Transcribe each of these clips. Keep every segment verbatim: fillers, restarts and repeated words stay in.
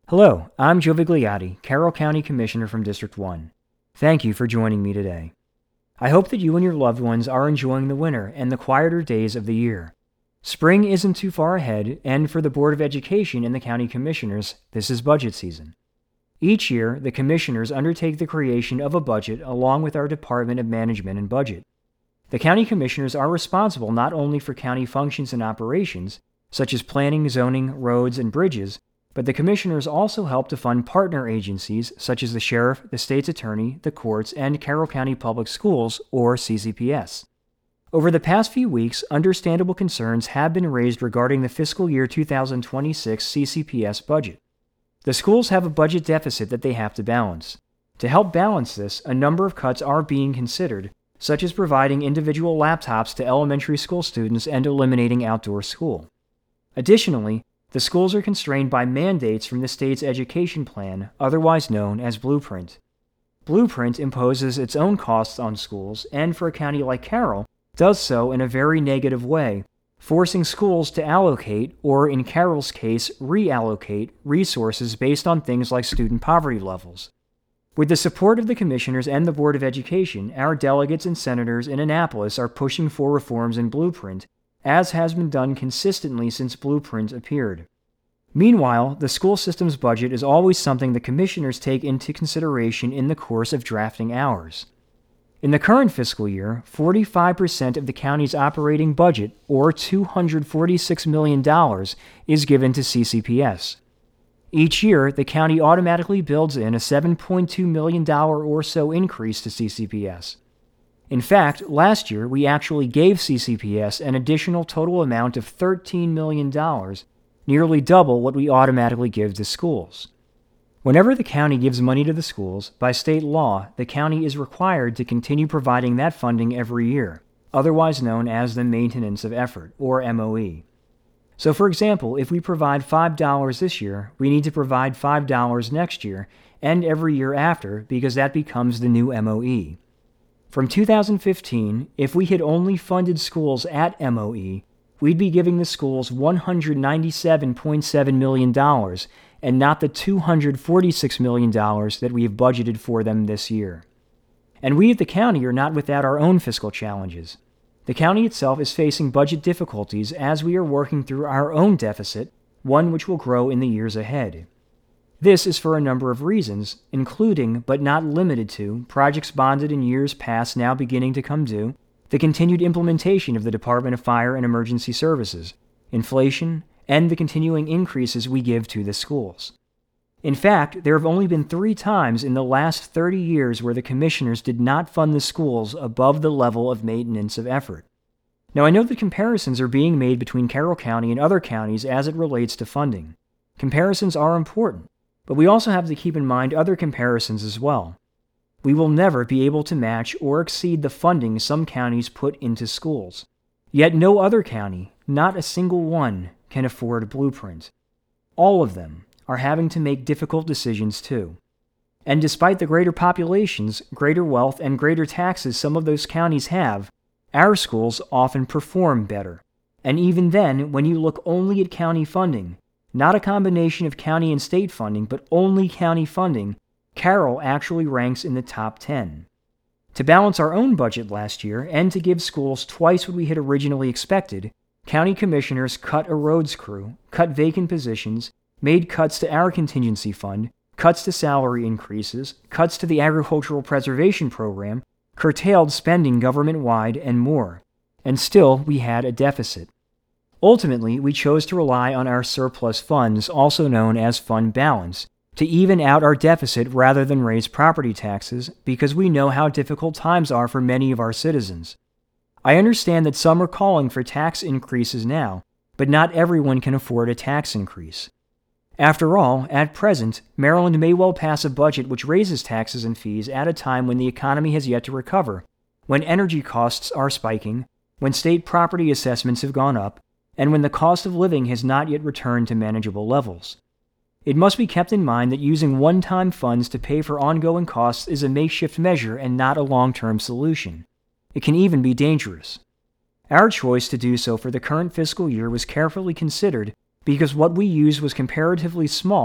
Hello, I'm Joe Vigliotti, Carroll County Commissioner from District one. Thank you for joining me today. I hope that you and your loved ones are enjoying the winter and the quieter days of the year. Spring isn't too far ahead, and for the Board of Education and the County Commissioners, this is budget season. Each year, the Commissioners undertake the creation of a budget along with our Department of Management and Budget. The County Commissioners are responsible not only for county functions and operations, such as planning, zoning, roads, and bridges, but the Commissioners also help to fund partner agencies such as the Sheriff, the State's Attorney, the courts, and Carroll County Public Schools, or C C P S. Over the past few weeks, understandable concerns have been raised regarding the fiscal year two thousand twenty-six C C P S budget. The schools have a budget deficit that they have to balance. To help balance this, a number of cuts are being considered, such as providing individual laptops to elementary school students and eliminating outdoor school. Additionally, the schools are constrained by mandates from the state's education plan, otherwise known as Blueprint. Blueprint imposes its own costs on schools, and for a county like Carroll, does so in a very negative way, forcing schools to allocate, or in Carroll's case, reallocate, resources based on things like student poverty levels. With the support of the Commissioners and the Board of Education, our delegates and senators in Annapolis are pushing for reforms in Blueprint, as has been done consistently since Blueprint appeared. Meanwhile, the school system's budget is always something the Commissioners take into consideration in the course of drafting ours. In the current fiscal year, forty-five percent of the county's operating budget, or two hundred forty-six million dollars, is given to C C P S. Each year, the county automatically builds in a seven point two million dollars or so increase to C C P S. In fact, last year we actually gave C C P S an additional total amount of thirteen million dollars, nearly double what we automatically give to schools. Whenever the county gives money to the schools, by state law, the county is required to continue providing that funding every year, otherwise known as the Maintenance of Effort, or M O E. So for example, if we provide five dollars this year, we need to provide five dollars next year, and every year after, because that becomes the new M O E. From two thousand fifteen, if we had only funded schools at M O E, we'd be giving the schools one hundred ninety-seven point seven million dollars and not the two hundred forty-six million dollars that we have budgeted for them this year. And we at the county are not without our own fiscal challenges. The county itself is facing budget difficulties as we are working through our own deficit, one which will grow in the years ahead. This is for a number of reasons, including, but not limited to, projects bonded in years past now beginning to come due, the continued implementation of the Department of Fire and Emergency Services, inflation, and the continuing increases we give to the schools. In fact, there have only been three times in the last thirty years where the Commissioners did not fund the schools above the level of Maintenance of Effort. Now, I know that comparisons are being made between Carroll County and other counties as it relates to funding. Comparisons are important, but we also have to keep in mind other comparisons as well. We will never be able to match or exceed the funding some counties put into schools. Yet no other county, not a single one, can afford Blueprint. All of them are having to make difficult decisions too. And despite the greater populations, greater wealth, and greater taxes some of those counties have, our schools often perform better. And even then, when you look only at county funding, not a combination of county and state funding, but only county funding, Carroll actually ranks in the top ten. To balance our own budget last year, and to give schools twice what we had originally expected, County Commissioners cut a roads crew, cut vacant positions, made cuts to our contingency fund, cuts to salary increases, cuts to the Agricultural Preservation Program, curtailed spending government-wide, and more. And still, we had a deficit. Ultimately, we chose to rely on our surplus funds, also known as fund balance, to even out our deficit rather than raise property taxes, because we know how difficult times are for many of our citizens. I understand that some are calling for tax increases now, but not everyone can afford a tax increase. After all, at present, Maryland may well pass a budget which raises taxes and fees at a time when the economy has yet to recover, when energy costs are spiking, when state property assessments have gone up, and when the cost of living has not yet returned to manageable levels. It must be kept in mind that using one-time funds to pay for ongoing costs is a makeshift measure and not a long-term solution. It can even be dangerous. Our choice to do so for the current fiscal year was carefully considered because what we used was comparatively small,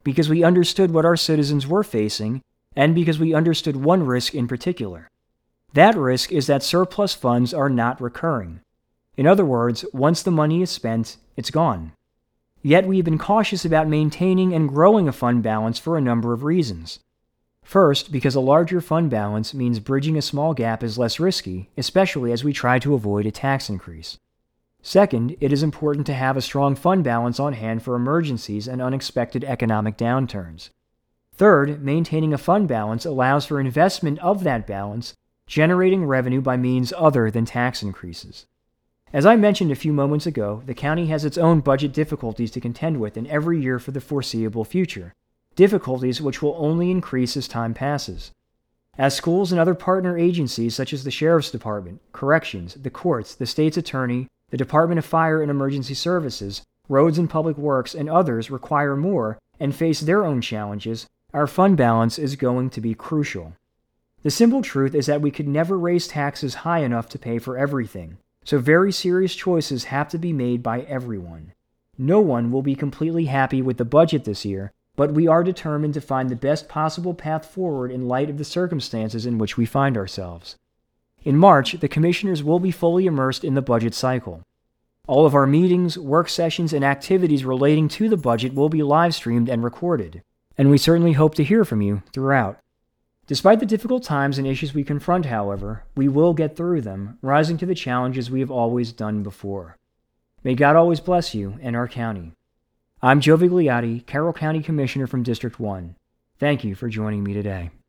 because we understood what our citizens were facing and because we understood one risk in particular. That risk is that surplus funds are not recurring. In other words, once the money is spent, it's gone. Yet we've been cautious about maintaining and growing a fund balance for a number of reasons. First, because a larger fund balance means bridging a small gap is less risky, especially as we try to avoid a tax increase. Second, it is important to have a strong fund balance on hand for emergencies and unexpected economic downturns. Third, maintaining a fund balance allows for investment of that balance, generating revenue by means other than tax increases. As I mentioned a few moments ago, the county has its own budget difficulties to contend with in every year for the foreseeable future, difficulties which will only increase as time passes. As schools and other partner agencies such as the Sheriff's Department, Corrections, the courts, the state's attorney, the Department of Fire and Emergency Services, Roads and Public Works, and others require more and face their own challenges, our fund balance is going to be crucial. The simple truth is that we could never raise taxes high enough to pay for everything, so very serious choices have to be made by everyone. No one will be completely happy with the budget this year, but we are determined to find the best possible path forward in light of the circumstances in which we find ourselves. In March, the commissioners will be fully immersed in the budget cycle. All of our meetings, work sessions, and activities relating to the budget will be live-streamed and recorded, and we certainly hope to hear from you throughout. Despite the difficult times and issues we confront, however, we will get through them, rising to the challenges we have always done before. May God always bless you and our county. I'm Joe Vigliotti, Carroll County Commissioner from District one. Thank you for joining me today.